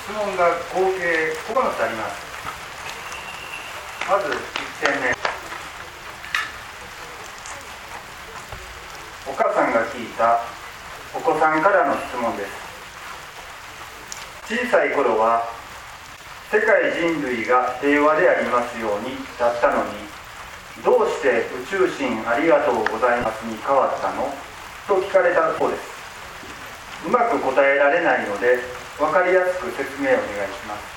質問が合計9つあります。まず1点目、お母さんが聞いたお子さんからの質問です。小さい頃は世界人類が平和でありますようにだったのに、どうして宇宙神ありがとうございますに変わったのと聞かれたそうです。うまく答えられないので分かりやすく説明をお願いします。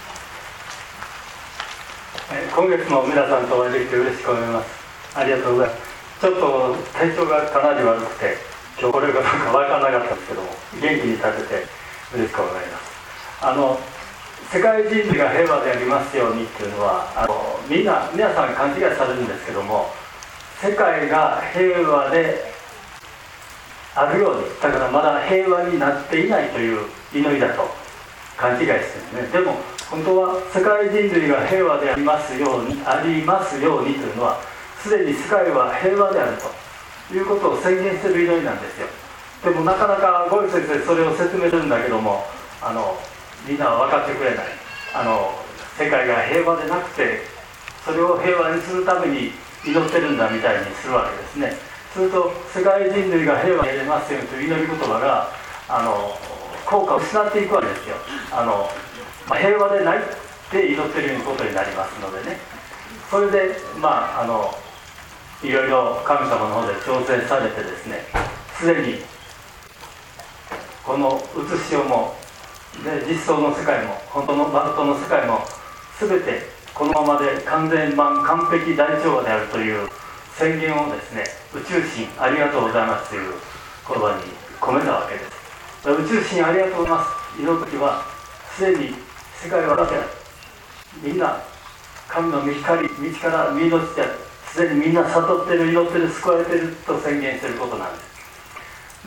今月も皆さんとお会いできて嬉しく思います。ありがとうございます。ちょっと体調がかなり悪くて今日これかどうか分からなかったんですけども、元気に立てて嬉しく思います。世界人類が平和でありますようにっていうのは皆さん勘違いされるんですけども、世界が平和であるように、だからまだ平和になっていないという祈りだと勘違いしてるね。でも本当は世界人類が平和でありますようにというのは、すでに世界は平和であるということを宣言している祈りなんですよ。でもなかなかゴイ先生それを説明するんだけども、みんなは分かってくれない。世界が平和でなくてそれを平和にするために祈ってるんだみたいにするわけですね。すると世界人類が平和になりますようにという祈り言葉が効果を失っていくわけですよ。平和でないって祈っていることになりますのでね。それでいろいろ神様の方で調整されてですね、すでにこの写しをもで実相の世界も本当の誠の世界も全てこのままで完全完璧大調和であるという宣言をですね、宇宙神ありがとうございますという言葉に込めたわけです。宇宙神ありがとうございます祈るときは、すでに世界はだけみんな神の御光道から見命である、すでにみんな悟っている、祈っている、救われていると宣言していることなんです。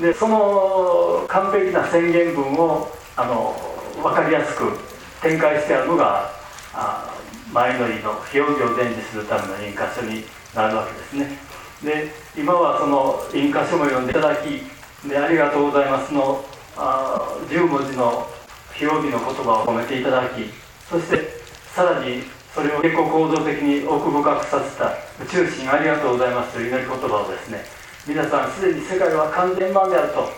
でその完璧な宣言文を分かりやすく展開してあるのが前祈りの非容疑を伝示するための印箇所になるわけですね。で今はその印箇所も読んでいただき、でありがとうございますの10文字の非容疑の言葉を込めていただき、そしてさらにそれを結構構造的に奥深くさせた宇宙神ありがとうございますという祈り言葉をですね、皆さんすでに世界は完全版であると、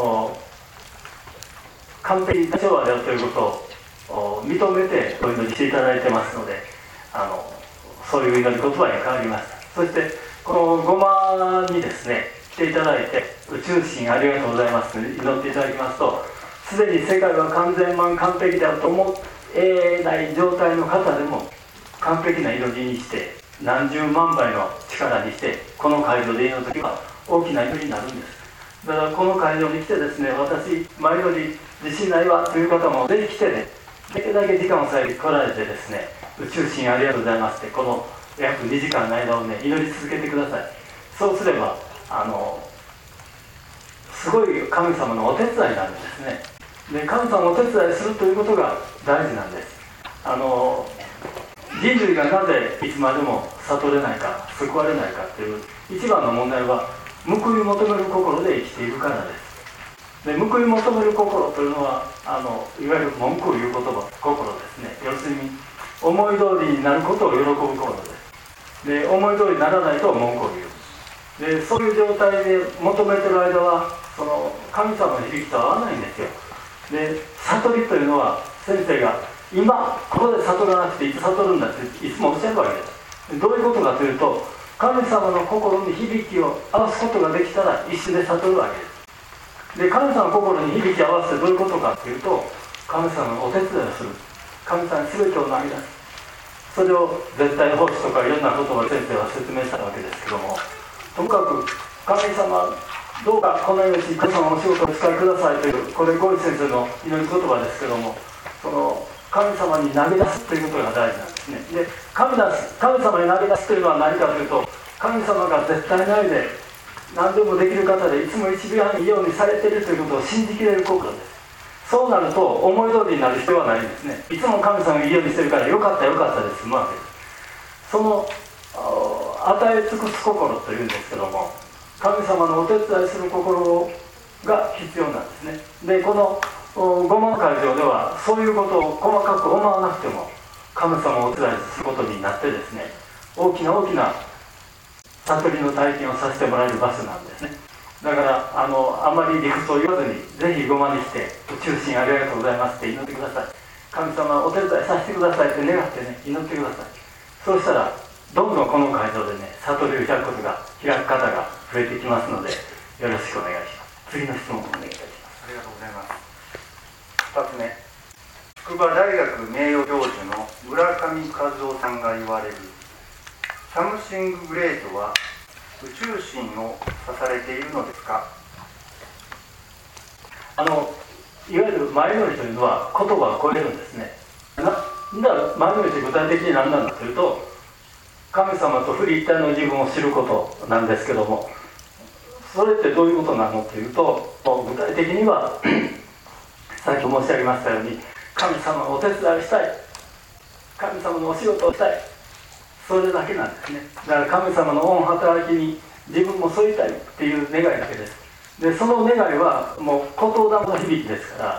完璧な調和であるということを認めてお祈りしていただいてますので、そういう祈り言葉に変わりました。そしてこのごまにですね来ていただいて、宇宙神ありがとうございますと祈っていただきますと、すでに世界は完全版完璧であると思えない状態の方でも完璧な祈りにして何十万倍の力にして、この会場で祈るときは大きな祈りになるんです。だからこの会場に来てですね、私前より自信ないわという方もぜひ来てね、できるだけ時間を割いて来られてですね、宇宙神ありがとうございますってこの約2時間の間をね祈り続けてください。そうすればすごい神様のお手伝いになるんですね。で神様のお手伝いするということが大事なんです。人類がなぜいつまでも悟れないか救われないかという一番の問題は、報い求める心で生きているからです。で報い求める心というのはいわゆる文句を言う心ですね。要するに思い通りになることを喜ぶ心です。で思い通りにならないと文句を言う。でそういう状態で求めている間はその神様の響きと合わないんですよ。で悟りというのは、先生が今ここで悟らなくていつ悟るんだっていつもおっしゃるわけです。どういうことかというと、神様の心に響きを合わすことができたら一瞬で悟るわけです。で神様の心に響きを合わせてどういうことかというと、神様のお手伝いをする、神様に全てを投げ出す。それを絶対奉仕とかいろんなことを先生は説明したわけですけども、ともかく神様どうかこのように神様のお仕事をお使いくださいという、これゴイ先生の祈り言葉ですけども、その神様に投げ出すということが大事なんですね。で神様に投げ出すというのは何かというと、神様が絶対ないで何でもできる方でいつも一番いいようにされているということを信じきれる心です。そうなると思い通りになる必要はないんですね。いつも神様がいいようにしてるからよかったよかったで済むわけです。その与え尽くす心というんですけども、神様のお手伝いする心が必要なんですね。でこのごまの会場ではそういうことを細かく思わなくても神様をお手伝いすることになってですね、大きな大きな悟りの体験をさせてもらえる場所なんですね。だからあまり理屈を言わずに、ぜひごまにして宇宙神ありがとうございますって祈ってください。神様お手伝いさせてくださいって願ってね、祈ってください。そうしたらどんどんこの会場でね、悟りを開くことが、開く方が増えてきますので、よろしくお願いします。次の質問をお願いいたします。 ありがとうございます。2つ目、筑波大学名誉教授の村上和夫さんが言われるサムシンググレートは宇宙神を指されているのですか？ いわゆる前乗りというのは言葉を超えるんですね。前乗りって具体的に何なんだというと、神様とフリ一体の自分を知ることなんですけども、それってどういうことなのというと、具体的にはさっき申し上げましたように、神様のお手伝いをしたい、神様のお仕事をしたい、それだけなんですね。だから神様の御働きに自分も添いたいっていう願いだけです。でその願いはもう言霊の響きですから、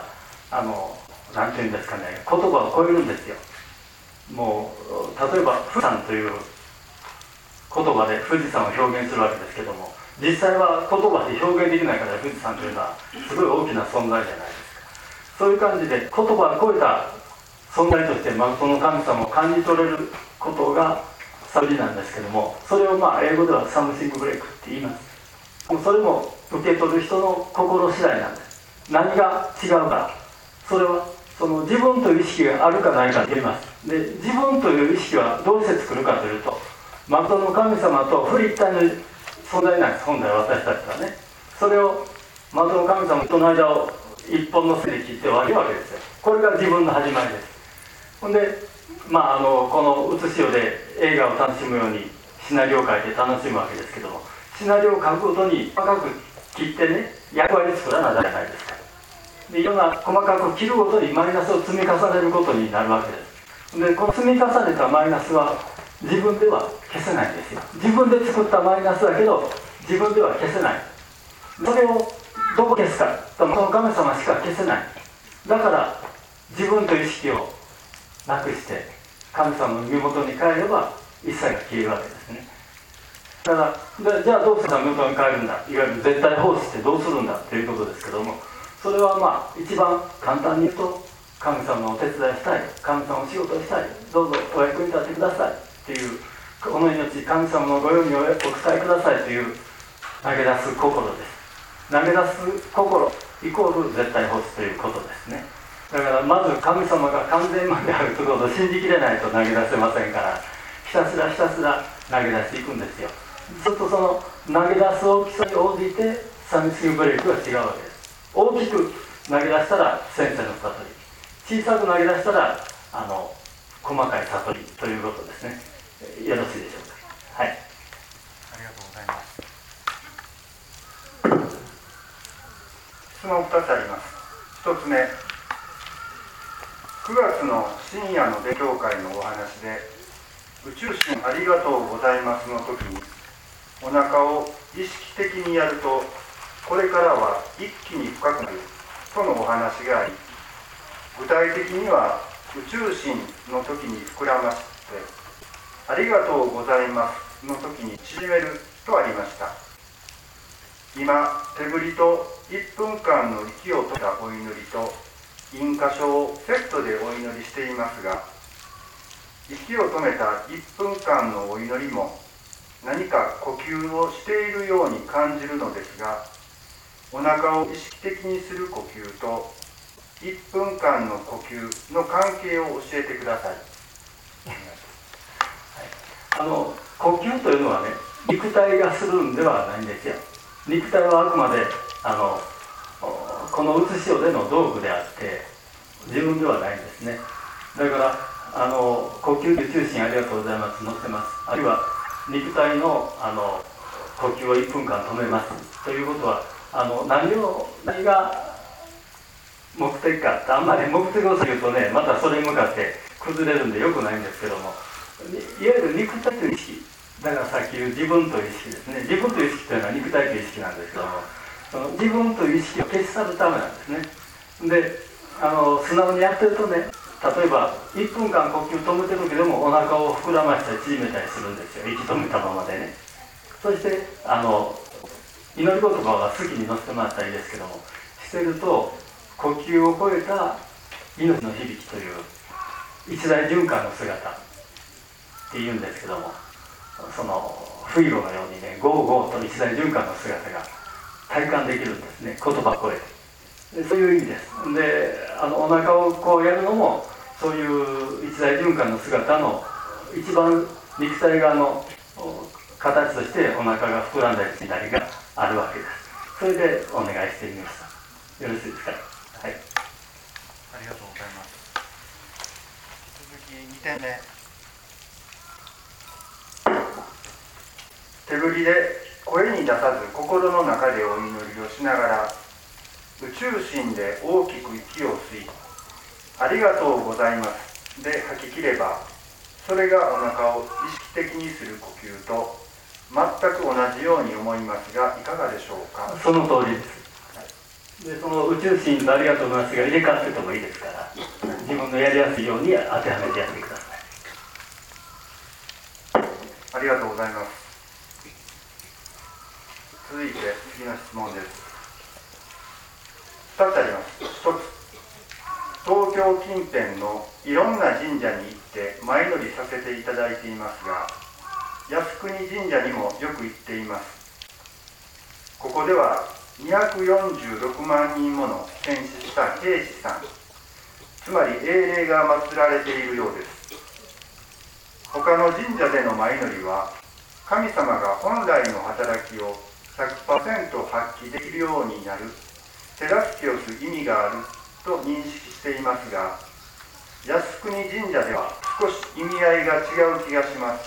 なんていうんですかね、言葉を超えるんですよ。もう例えば富士山という言葉で富士山を表現するわけですけども、実際は言葉で表現できないから富士山というのはすごい大きな存在じゃないですか。そういう感じで言葉を超えた存在としてその神様を感じ取れることが悟りなんですけども、それを英語ではサムシングブレイクって言います。それも受け取る人の心次第なんです。何が違うか、それはその自分という意識があるかないかと言います。で自分という意識はどうして作るかというと、誠の神様とフリ一体の存在なんです。本来私たちはね、それを誠の神様との間を一本の線で切って分けるわけですよ。これが自分の始まりです。ほんでこのうつしおで映画を楽しむようにシナリオを書いて楽しむわけですけども、シナリオを書くごとに細かく切ってね、役割作らなきゃないですか。でいろんな細かく切るごとにマイナスを積み重ねることになるわけです。でこの積み重ねたマイナスは自分では消せないんですよ。自分で作ったマイナスだけど自分では消せない。それをどこ消すかと、その神様しか消せない。だから自分という意識をなくして神様の身元に帰れば一切が消えるわけですね。だからじゃあどうして身元に帰るんだ、いわゆる絶対放置ってどうするんだということですけども、それは一番簡単に言うと、神様のお手伝いしたい、神様の仕事をしたい、どうぞお役に立ってくださいっていう、この命神様のご用にお伝えくださいという投げ出す心です。投げ出す心イコール絶対放置ということですね。だからまず神様が完全まであるということを信じきれないと投げ出せませんから、ひたすらひたすら投げ出していくんですよ。ずっとその投げ出す大きさに応じてサムシングブレイクが違うわけです。大きく投げ出したら先生の悟り、小さく投げ出したら細かい悟りということですね。よろしいでしょうか。はい、 ありがとうございます。質問2つあります。1つ目、9月の深夜の勉強会のお話で、宇宙神ありがとうございますの時にお腹を意識的にやるとこれからは一気に深くなるとのお話があり、具体的には宇宙神の時に膨らましてありがとうございますの時に縮めるとありました。今手振りと1分間の息を止めたお祈りと印箇所をセットでお祈りしていますが、息を止めた1分間のお祈りも何か呼吸をしているように感じるのですが、お腹を意識的にする呼吸と1分間の呼吸の関係を教えてください。 呼吸というのはね、肉体がするんではないんですよ。肉体はあくまでこのうつしおでの道具であって自分ではないんですね。だから呼吸宇宙神ありがとうございます載ってます。あるいは肉体の呼吸を1分間止めますということは何が目的かって、あんまり目的を言うとね、またそれに向かって崩れるんでよくないんですけども、いわゆる肉体という意識、だからさっき言う自分という意識ですね。自分という意識というのは肉体という意識なんですけども、その自分という意識を消し去るためなんですね。 で素直にやってるとね、例えば1分間呼吸止めてる時でもお腹を膨らましたり縮めたりするんですよ、息止めたままでね。そして祈り言葉が好きに乗せてもらったらいいですけども、してると呼吸を超えた命の響きという一大循環の姿っていうんですけども、そのフイロのようにね、ゴーゴーと一大循環の姿が体感できるんですね、言葉を超えて。でそういう意味です。でお腹をこうやるのもそういう一大循環の姿の一番肉体側の形としてお腹が膨らんだりしなりがあるわけです。それでお願いしてみました。よろしいですか。はい、 ありがとうございます。続き2点目。手振りで声に出さず心の中でお祈りをしながら宇宙心で大きく息を吸い、ありがとうございますで吐き切れば、それがお腹を意識的にする呼吸と全く同じように思いますが、いかがでしょうか。 その通りです。でその宇宙心とありがとうございますが入れ替わっててもいいですから、自分のやりやすいように当てはめてやってください。 ありがとうございます。続いて次の質問です。2つあります。1つ、東京近辺のいろんな神社に行って前乗りさせていただいていますが、靖国神社にもよく行っています。ここでは246万人もの戦死した兵士さん、つまり英霊が祀られているようです。他の神社での前乗りは神様が本来の働きを 100% 発揮できるようになる手助けをする意味があると認識していますが、靖国神社では少し意味合いが違う気がします。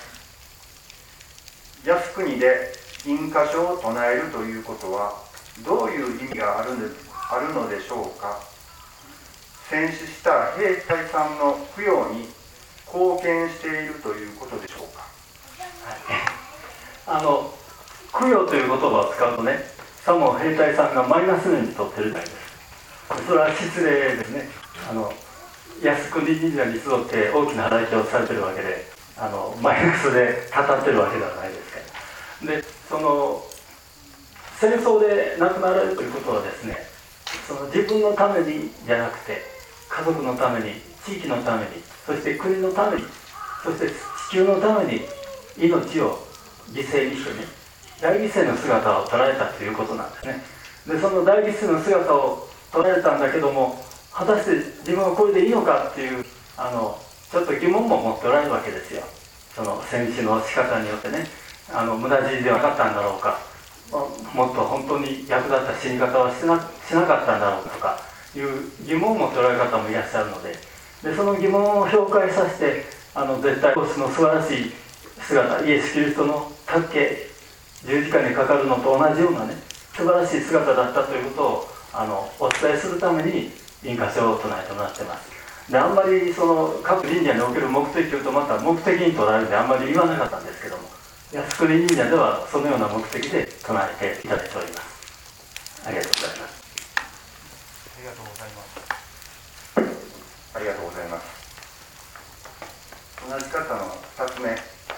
靖国で印花書を唱えるということはどういう意味があるのでしょうか。戦死した兵隊さんの供養に貢献しているということでしょうか。 供養という言葉を使うとね、さも兵隊さんがマイナス面にとってるみたいです。それは失礼ですね。靖国神社に集って大きな働きをされてるわけで、マイナスで語ってるわけではないですから。でその戦争で亡くなられるということはですね、その自分のためにじゃなくて家族のために、地域のために、そして国のために、そして地球のために命を犠牲にしてね、大犠牲の姿を捉えたということなんですね。でその大犠牲の姿を捉えたんだけども、果たして自分はこれでいいのかっていうちょっと疑問も持っておられるわけですよ。その戦死の仕方によってね、無駄死ではなかったんだろうか、もっと本当に役立った死に方はしなかったんだろうかとかいう疑問を持っておられる方もいらっしゃるので、その疑問を紹介させて、絶対の素晴らしい姿、イエス・キリストの竹十字架にかかるのと同じようなね、素晴らしい姿だったということをお伝えするために印花書を唱えてもらってます。であんまりその各神社における目的とまた目的に捉えるんであんまり言わなかったんですけども、靖国神社ではそのような目的で唱えていただいております。ありがとうございます。 ありがとうございます。ありがとうございます。同じ方の2つ目。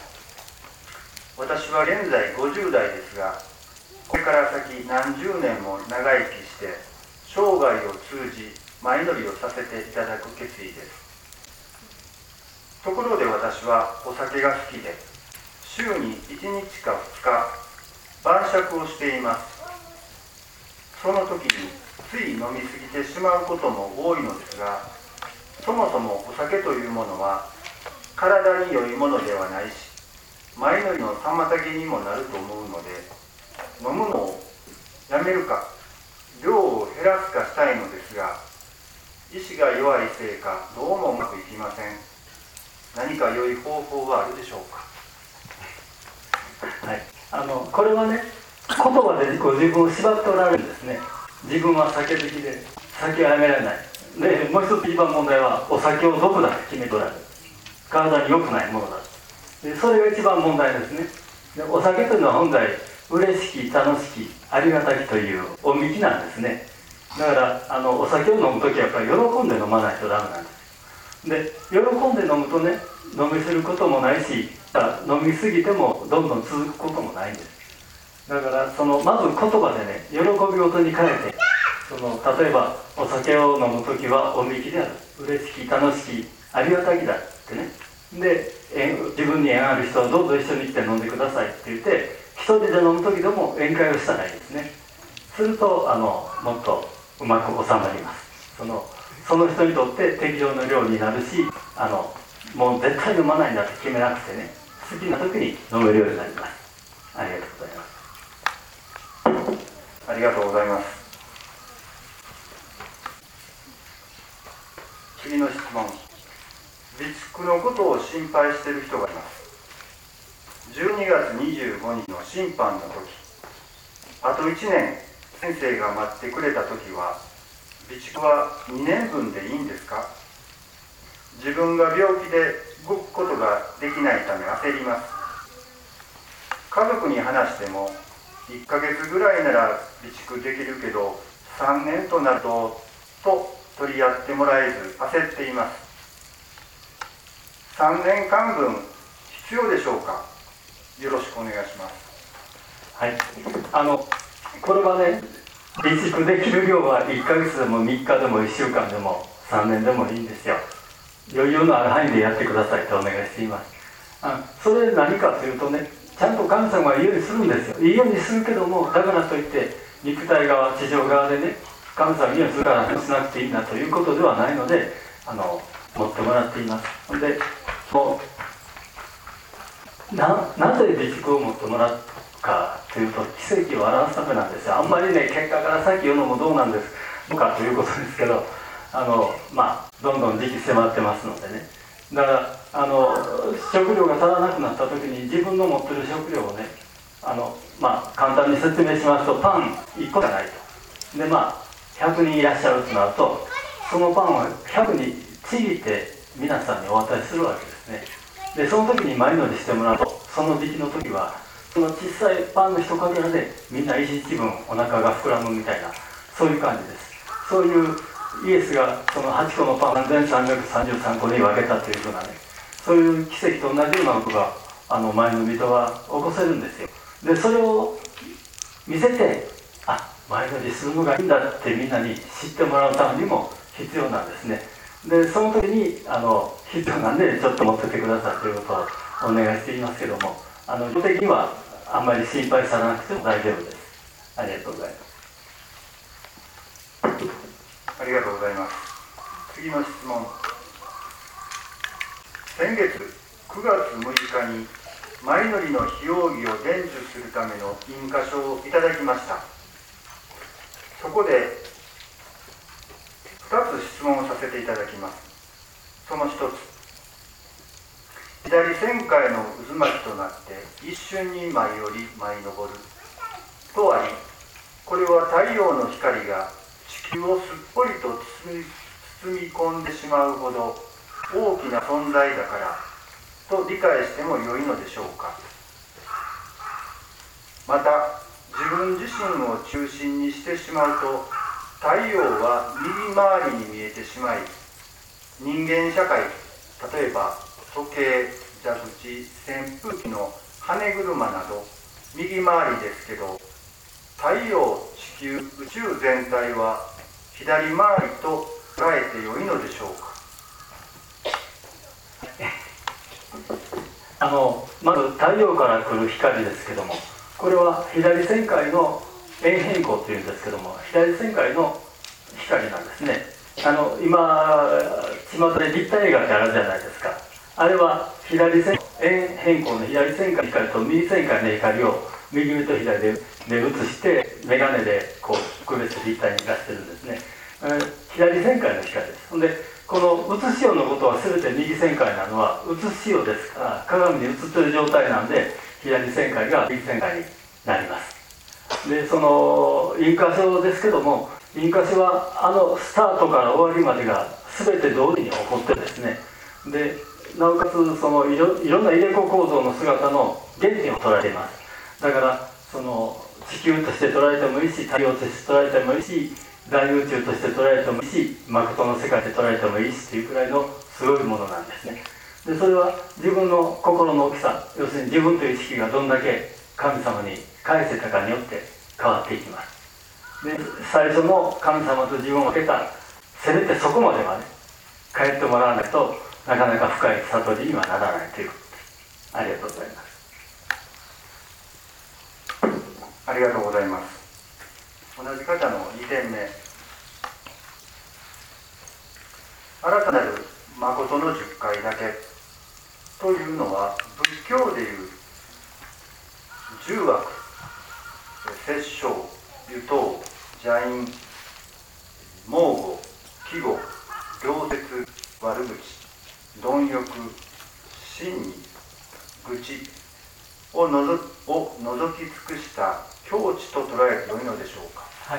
私は現在50代ですが、これから先何十年も長生きして生涯を通じ前乗りをさせていただく決意です。ところで私はお酒が好きで、週に1日か2日晩酌をしています。その時につい飲みすぎてしまうことも多いのですが、そもそもお酒というものは体に良いものではないし、前乗りの妨げにもなると思うので、飲むのをやめるか量を減らすかしたいのですが、意志が弱いせいかどうもうまくいきません。何か良い方法はあるでしょうか。 はい、これはね、言葉でご自分を縛っておられるんですね。自分は酒好きで酒はやめられない。でもう一つ一番問題はお酒を毒だと決めておられる。体に良くないものだ。でそれが一番問題ですね。でお酒というのは本来嬉しき、楽しき、ありがたきという音引きなんですね。 だからお酒を飲む時はやっぱり喜んで飲まないとダメなんです。で喜んで飲むとね、飲みすることもないし、飲みすぎてもどんどん続くこともないんです。だからまず言葉でね、喜び事に変えて、例えばお酒を飲む時はおみきである、嬉しき楽しきありがたきだってね、で自分に縁ある人はどうぞ一緒に来て飲んでくださいって言って、一人で飲む時でも宴会をしたらいいですね。するともっとうまく収まります。その人にとって適量の量になるし、もう絶対飲まないんだって決めなくてね、好きな時に飲めるようになります。ありがとうございます。 ありがとうございます。次の質問。備蓄のことを心配している人がいます。12月25日の審判の時、あと1年先生が待ってくれた時は、備蓄は2年分でいいんですか？自分が病気で動くことができないため焦ります。家族に話しても1ヶ月ぐらいなら備蓄できるけど3年となると取り合ってもらえず焦っています。3年間分必要でしょうか？よろしくお願いします。 はい、これはね、備蓄できる量は1ヶ月でも3日でも1週間でも3年でもいいんですよ。余裕のある範囲でやってくださいとお願いしています。それ何かというとね、ちゃんと神様はいいようにするんですよ。いいようにするけども、だからといって肉体側、地上側でね、神様いいようにするからしなくていいなということではないので、持ってもらっています。でなぜ備蓄を持ってもらうかというと、奇跡を表すためなんですよ。あんまりね、結果から先言うのもどうなんですかということですけど、どんどん時期迫ってますのでね。だから食料が足らなくなった時に自分の持ってる食料をね、簡単に説明しますと、パン1個じゃないと。で100人いらっしゃるとなると、そのパンを100にちぎって皆さんにお渡しするわけですね。でその時に前乗りしてもらうと、その時期の時はその小さいパンの一かけらでみんな一日分お腹が膨らむみたいな、そういう感じです。そういうイエスがその8個のパンを3333個に分けたというふうなね、そういう奇跡と同じようなことが前の人は起こせるんですよ。でそれを見せて、前乗りするのがいいんだってみんなに知ってもらうためにも必要なんですね。でその時に必要なんでちょっと持ってってくださいということをお願いしていますけども、基本的にはあんまり心配されなくても大丈夫です。ありがとうございます。 ありがとうございます。次の質問。先月9月6日に前乗りの非容疑を伝授するための印箇書をいただきました。そこで2つ質問をさせていただきます。その1つ、左旋回の渦巻きとなって一瞬に舞い降り舞い上るとあり、これは太陽の光が地球をすっぽりと包み込んでしまうほど大きな存在だからと理解しても良いのでしょうか。また自分自身を中心にしてしまうと、太陽は右回りに見えてしまい、人間社会、例えば時計、蛇口、扇風機の羽車など右回りですけど、太陽、地球、宇宙全体は左回りと捉えて良いのでしょうか。 まず太陽から来る光ですけども、これは左旋回の円変光というんですけども、左旋回の光なんですね。今巷で立体映画ってあるじゃないですか。あれは円変光の左旋回の光と右旋回の光を右目と左で映して眼鏡でこう区別立体に出してるんですね。左旋回の光です。でこの写しようのことは全て右旋回なのは写しようですから、鏡に映ってる状態なんで左旋回が右旋回になります。でその印箇所ですけども、印箇所はスタートから終わりまでが全て同時に起こってですね、でなおかつそのいろんな入れ子構造の姿の原点を捉えています。だからその地球として捉えてもいいし、太陽として捉えてもいいし、 大宇宙として捉えてもいいし、誠の世界で捉えてもいいしっていうくらいのすごいものなんですね。でそれは自分の心の大きさ、要するに自分という意識がどんだけ神様に返せたかによって変わっていきます。で最初の神様と自分を分けた、せめてそこまではね帰ってもらわないとなかなか深い悟りにはならないということです。ありがとうございます。 ありがとうございます。同じ方の2点目、新たなる誠の10回だけというのは、仏教でいう10枠、摂生、湯頭、邪因、妄語、季語、行説、悪口、貪欲、真に、愚痴を除き尽くした境地と捉えてよいのでしょうか。 はい、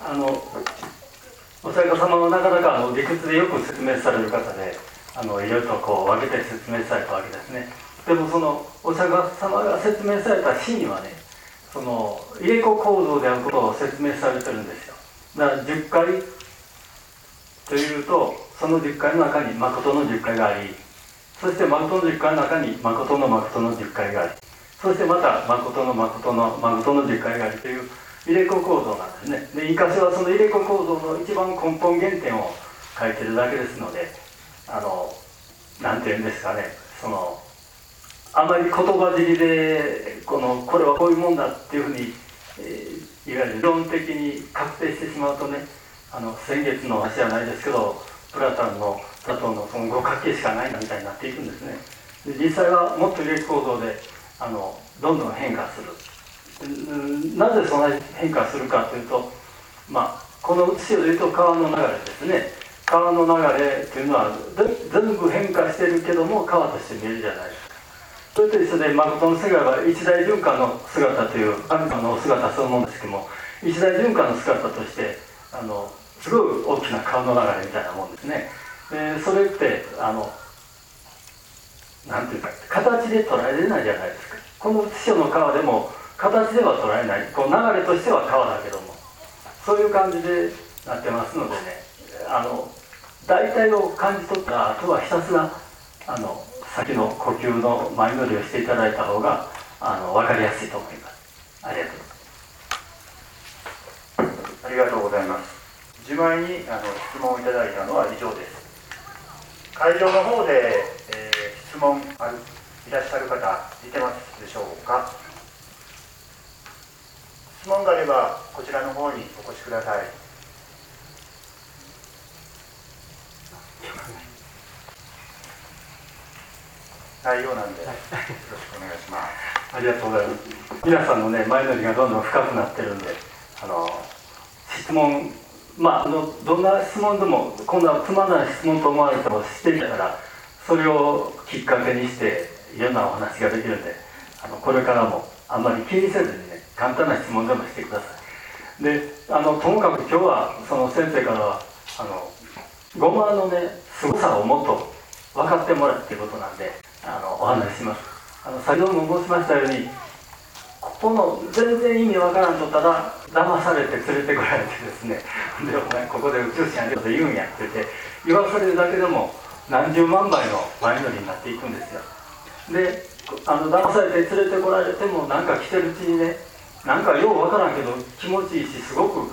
お釈迦様はなかなか理屈でよく説明される方で、いろいろとこう分けて説明されたわけですね。でもそのお釈迦様が説明された真にはね、その入れ子構造であることを説明されてるんですよ。だから10回というと、その10回の中に誠の10回があり、そして誠の10回の中に誠の10回があり、そしてまた誠の10回がありという入れ子構造なんですね。で、イカシはその入れ子構造の一番根本原点を書いてるだけですので、なんていうんですかね、あまり言葉尻でこれはこういうもんだっていうふうに、いわゆる理論的に確定してしまうとね、先月の話じゃないですけど、プラトンのその五角形しかないみたいになっていくんですね。で実際はもっと入れ子構造でどんどん変化する。なぜそんなに変化するかというと、この写しを言うと川の流れですね。川の流れというのは全部変化しているけども川として見えるじゃないですか。それと一緒で誠の世界は一大循環の姿という神様の姿そのものですけども、一大循環の姿としてすごい大きな川の流れみたいなもんですね。でそれってなんていうか形で捉えれないじゃないですか。この師匠の川でも形では捉えない、こう流れとしては川だけども、そういう感じでなってますのでね、大体を感じ取ったあとはひたすら先の呼吸の前乗りをしていただいた方が分かりやすいと思います。ありがとうございます。 ありがとうございます。自前に質問をいただいたのは以上です。会場の方で、質問いらっしゃる方いてますでしょうか。質問があればこちらの方にお越しください。ないようなんでよろしくお願いします。 ありがとうございます。皆さんのね前乗りがどんどん深くなってるんで、質問どんな質問でも今度はつまらない質問と思われてもしてみたら、それをきっかけにしていろんなお話ができるんで、これからもあんまり気にせずにね簡単な質問でもしてください。でともかく今日はその先生からはごまのねすごさをもっと分かってもらうっていうことなんでお話しします。先ほども申しましたように、ここの全然意味わからんとったら騙されて連れてこられてですね、でお前ここで宇宙人やること言うんやって言わされるだけでも何十万倍の前乗りになっていくんですよ。で騙されて連れてこられてもなんか来てるうちにね、なんかようわからんけど気持ちいいし、すごく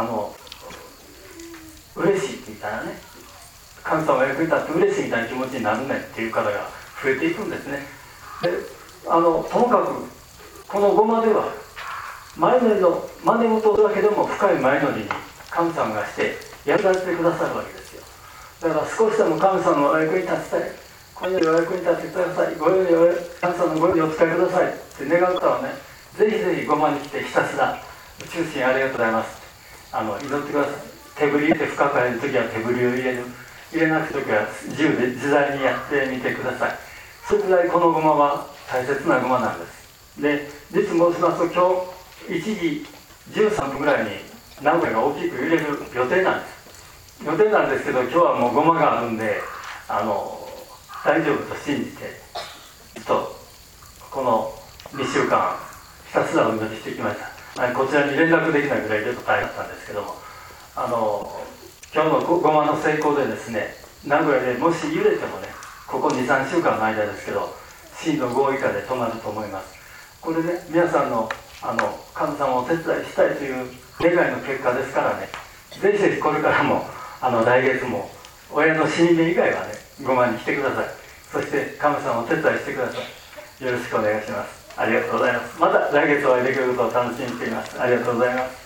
嬉しいって言ったらね、神様が役に立って嬉しいみたいな気持ちになるねっていう方が増えていくんですね。でともかくこのごまでは前乗りの真似事だけでも深い前乗りに神様がして役立ててくださるわけですよ。だから少しでも神様のお役に立ちたい、今夜お役に立ててください、ご用に神様のご用にお使いくださいって願う方はね、ぜひぜひごまに来てひたすら宇宙神ありがとうございます祈ってください。手振り入れて深く入るときは手振りを入れなくときは自由で自在にやってみてください。それぐらいこのごまは大切なごまなんです。で実申しますと、今日1時13分ぐらいに名古屋が大きく揺れる予定なんですけど、今日はもうごまがあるんで大丈夫と信じてこの2週間ひたすらお祈りしてきました。こちらに連絡できないぐらいで大変だったんですけども、 今日のごまの成功でですね、名古屋でもし揺れてもね、ここ2、3週間の間ですけど、震度5以下で止まると思います。これね、皆さんの神様をお手伝いしたいという願いの結果ですからね、ぜひぜひこれからも来月も親の死に目以外はね、ごまに来てください。そして神様をお手伝いしてください。よろしくお願いします。ありがとうございます。また来月お会いできることを楽しみにしています。ありがとうございます。